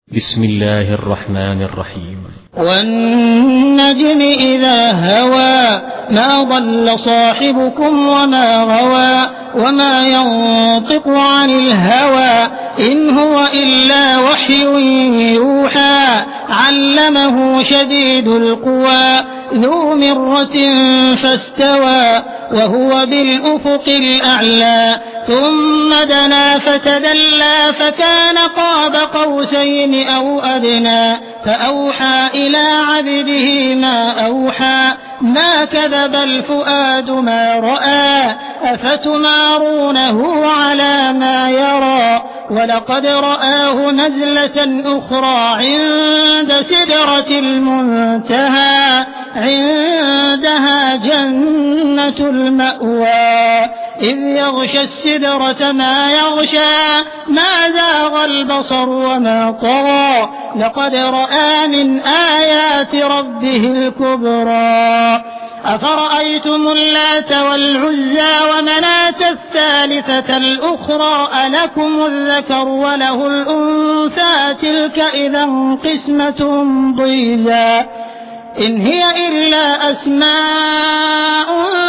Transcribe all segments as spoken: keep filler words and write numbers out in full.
بسم الله الرحمن الرحيم. والنجم إذا هوى ما ضل صاحبكم وما غوى وما ينطق عن الهوى إن هو إلا وحي يوحى علمه شديد القوى ذو مرة فاستوى وهو بالأفق الأعلى ثم دنا فتدلى فكان قاب قوسين أو أدنى فأوحى إلى عبده ما أوحى ما كذب الفؤاد ما رأى أفتمارونه على ما يرى ولقد رآه نزلة أخرى عند سدرة المنتهى عندها جنة المأوى إذ يغشى السدرة ما يغشى ما زاغ البصر وما طغى لقد رأى من آيات ربه الكبرى أفرأيتم اللات والعزى ومناة الثالثة الأخرى ألكم الذكر وله الأنثى تلك إذا قسمة ضيزى إن هي إلا أسماء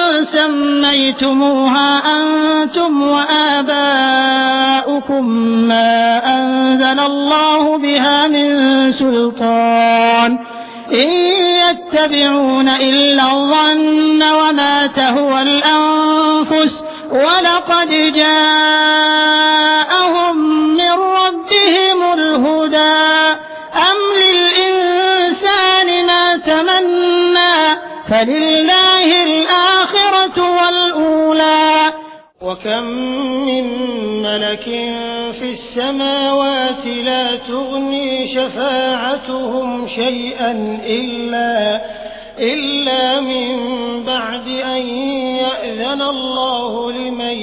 سميتموها أنتم وآباؤكم ما أنزل الله بها من سلطان إن يتبعون إلا الظن وما تهوى الأنفس ولقد جاءهم من ربهم الهدى أم للإنسان ما تمنى فلله الآخرة والأولى وكم من ملك في السماوات لا تغني شفاعتهم شيئا إلا, إلا من بعد أن يأذن الله لمن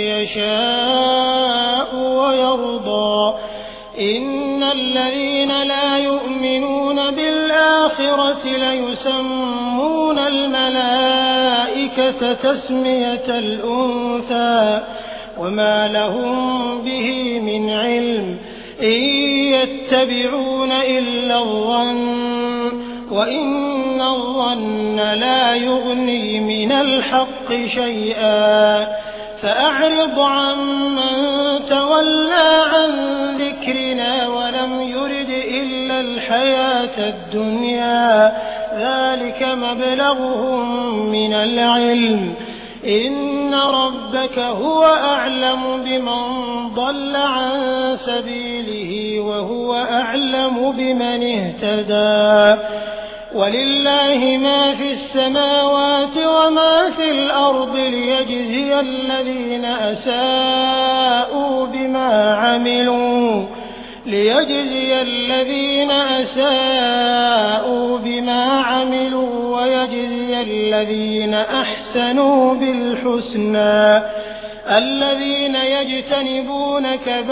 يشاء ويرضى إن الذين لا يؤمنون بالآخرة ليسمون الملائكة تسمية الأنثى وما لهم به من علم إن يتبعون إلا الظن وإن الظن لا يغني من الحق شيئا فأعرض عمن تولى عن ذكرنا ولم يرد إلا الحياة الدنيا ذلك مبلغهم من العلم إن ربك هو أعلم بمن ضل عن سبيله وهو أعلم بمن اهتدى ولله ما في السماوات وما في الأرض ليجزي الذين أساءوا بما عملوا ليجزي الذين أساءوا بما عملوا ويجزي الذين أحسنوا بالحسنى الذين يجتنبون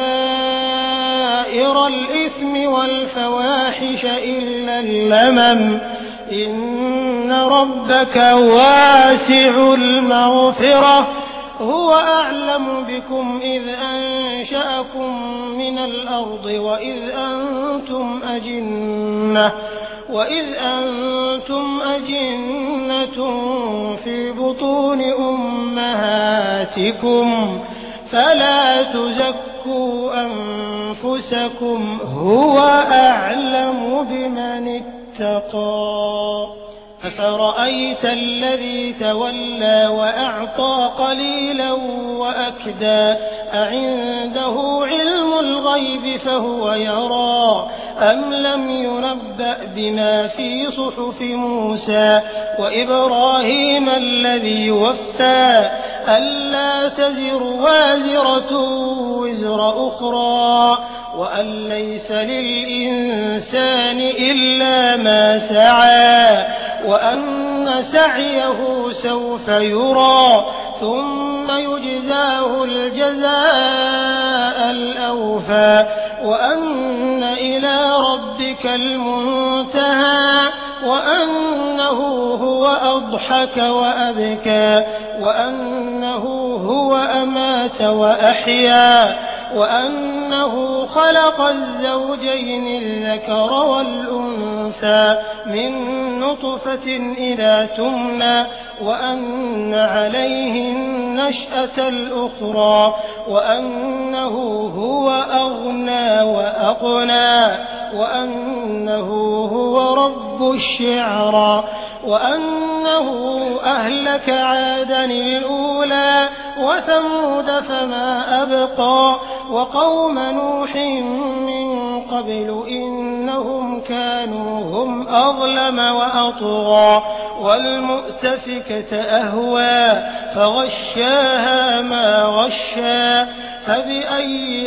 كبائر الإثم والفواحش إلا اللمم إن ربك واسع المغفرة هو أعلم بكم إذ أنشأكم من الأرض وإذ أنتم أجنة وإذ أنتم أجنة في بطون أمهاتكم فلا تزكوا أنفسكم هو أعلم بمن اتقى أفرأيت الذي تولى وأعطى قليلا وأكدى أعنده علم الغيب فهو يرى أم لم ينبأ بما في صحف موسى وإبراهيم الذي وفى ألا تزر وازرة وزر أخرى وأن ليس للإنسان إلا ما سعى وأن سعيه سوف يرى ثم يجزاه الجزاء الأوفى وأن إلى ربك المنتهى وأنه هو أضحك وأبكى وأنه هو أمات وأحيا وأنه خلق الزوجين الذكر والأنثى من نطفة إذا تمنى وأن عليه النشأة الأخرى وأنه هو أغنى وأقنى وأنه هو رب الشعرى وأنه أهلك عادا الأولى وثمود فما أبقى وقوم نوح من قبل إنهم كانوا هم أظلم وأطغى والمؤتفكة أهوى فغشاها ما غشى فبأي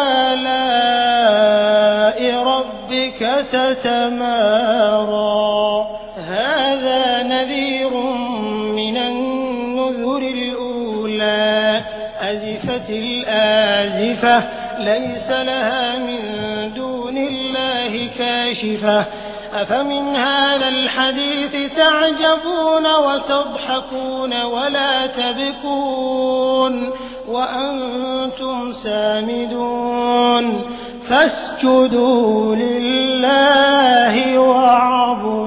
آلاء ربك تتمارى هذا نذير من النذر الأولى أزفت الآزفة ليس لها من دون الله كاشفة أفمن هذا الحديث تعجبون وتضحكون ولا تبكون وأنتم سامدون فاسجدوا لله واعبدوا